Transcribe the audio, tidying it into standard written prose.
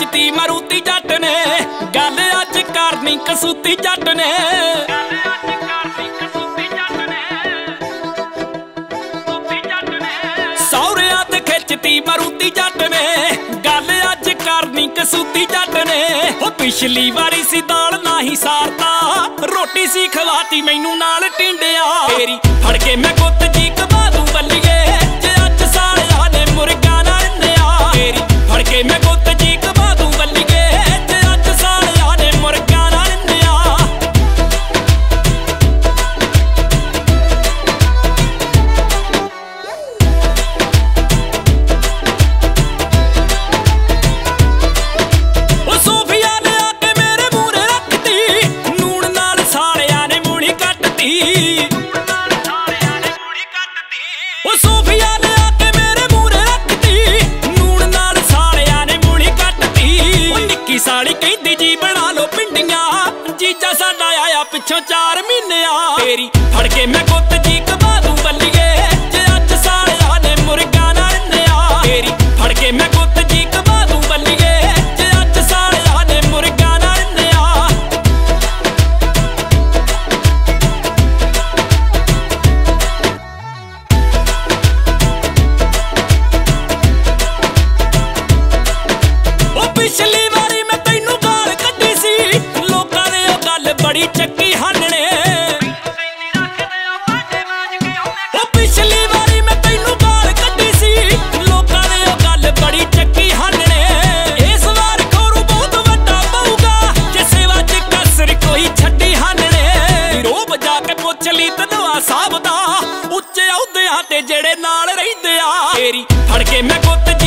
खिचती मारुति जट ने, गल अज करनी कसूती जट ने। सौरिया ते खिचती मारुति जट ने, गल अज करनी कसूती जट ने। ओ पिछली वारी सी दाल नाही सारता, रोटी सी खवाती मैनू नाल टिंडिया। तेरी फड़ के मैं गुत्त जी घुमा दूं बल्लीए, जे अज सालिया ने मुर्गा ना रन्निया। तेरी फड़ के मैं गुत्त जी घुमा दूं बल्लीए, जे अज सालिया ने मुर्गा ना रन्निया। ओ सूफिया ने आके मेरे मूहरे रखती, नून नाल सालिया ने मूली कटती। ओ सूफिया ने आके मेरे मूहरे रखती, नून नाल सालिया ने मूली कटती। ओ निक्की साली कहंदी जी बना लो पिंडियां, जीजा साडा आया पिछों 4 महीने आ। तेरी फड़ के मैं गुत्त जी घुमा दूं बल्लीए, जे अज सालिया ने मुर्गा ना रन्निया। तेरी फड़ के मैं गुत्त जी घुमा दूं बल्लीए, जे अज सालिया ने मुर्गा ना रन्निया। ओ पिछली वारी मैं तैनू गाल कड्डी सी, लोकां ने ओ गल बड़ी चक्की हानने। ओ पिछली वारी मैं तैनू गाल कड्डी सी, लोकां ने ओ गल बड़ी चक्की हानने। इस वार खोरू बहुत वड्डा पऊगा, जे सेवा च कसर कोई छड्डी हानने। रोब जाके पुੱਛ ली धनवा साहब दा, ਉੱਚੇ ਅਹੁਦਿਆਂ ते जेड़े नाल रहिंदे आ। तेरी फड़ के मैं गुत्त